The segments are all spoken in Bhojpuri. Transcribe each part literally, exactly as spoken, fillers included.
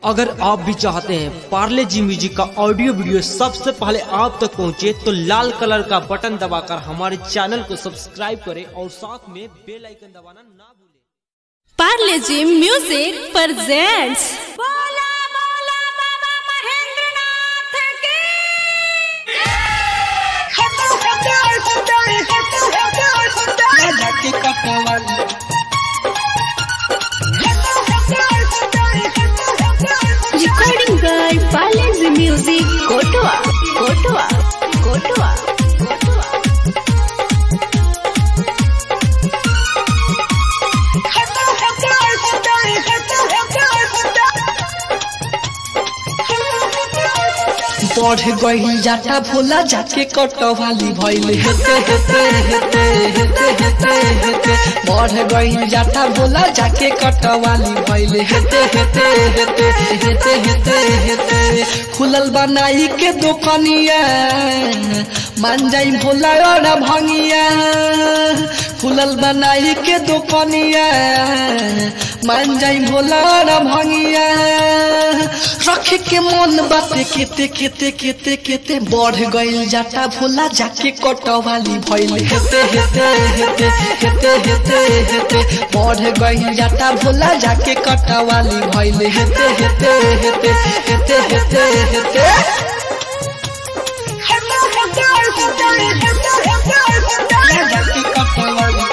अगर आप भी चाहते हैं पार्ले जी म्यूजिक का ऑडियो वीडियो सबसे पहले आप तक पहुंचे तो लाल कलर का बटन दबाकर हमारे चैनल को सब्सक्राइब करें और साथ में बेल आइकन दबाना ना भूलें। Parle G music presents recording by Parle G music कोटवा कोटवा कोटवा कोटवा बढ़ गई जाटा भोला जाके कटवाली भइल हेते हेते हेते हेते हेते हेते बढ़ गई जाटा भोला जाके कटवाली भइल हेते हेते हेते हेते हेते हेते खुलल बनाई के दुकानिया मान जाई भोला और भंगिया खुलल बनाई के दुकानिया मान जाई भोला और भंगिया रख के मन बाते केते केते केते केते बढ़ गई जाटा भोला जाके कटवाली भइल हेते हेते हेते हेते हेते हेते बढ़ गई जाटा भोला जाके कटवाली भइल हेते हेते हेते हेते हेते हेते जाके कटवाली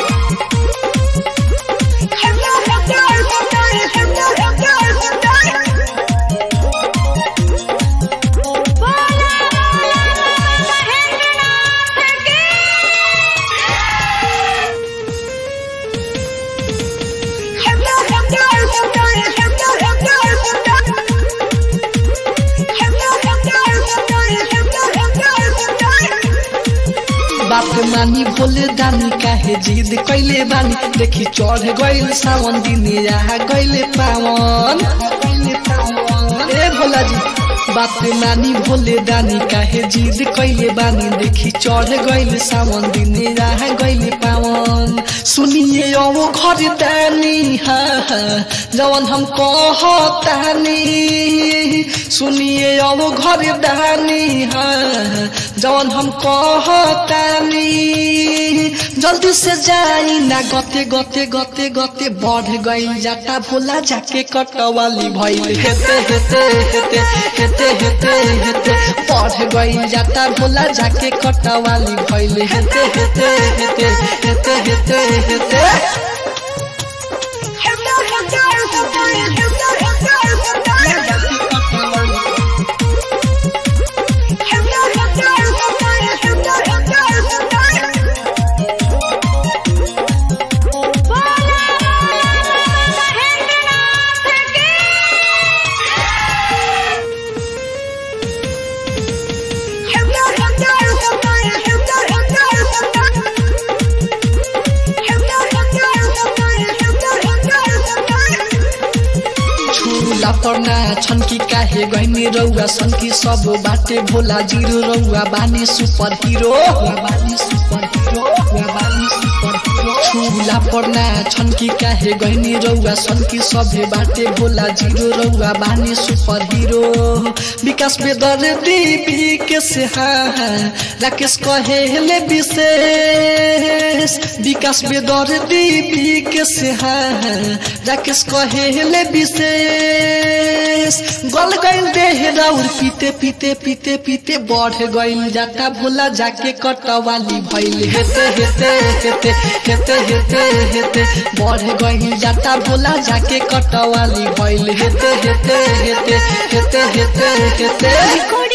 बाप मानी बोले दानी काहे जिद कैले बानी देखी चढ़ गइल सावन दिन आ गइले पावन ए भोला जी बाप मानी बोले दानी काहे जिद कैले बानी देखी चढ़ गइल सावन दिन आ गइले पावन सुनिए ओ घर दानी हा जवन हम कहतानी सुनिए ओ घर दानी हा जवन हम कहतानी जल्दी से जाई ना गते गते गते गते बढ़ गई जाटा भोला जाके कटवाली भइल हेते हेते हेते हेते हेते हेते बढ़ गई जाटा भोला जाके कटवाली भइल हेते हेते हेते हेते हेते हेते परना छनकी काहे गइनी रउआ सनकी सब बाटे भोला जिरो रउआ बानी सुपर हीरो बानी सुपर हीरो बानी सुपर हीरो छुला परना छनकी काहे गइनी रउआ सनकी सब बाटे भोला जिरो रउआ बानी सुपर हीरो विकास बेदर दीपी के से हां राकेश कहेले विशेष विकास बेदर दीपी के से हां राकेश कहेले विशेष गल गइल देह राउर पीते पीते पीते पीते बढ़ गइल जाटा भोला जाके कटवाली भइल हेते हेते हेते हेते हेते हेते बढ़ गइल जाटा भोला जाके कटवाली भइल हेते हेते हेते हेते हेते हेते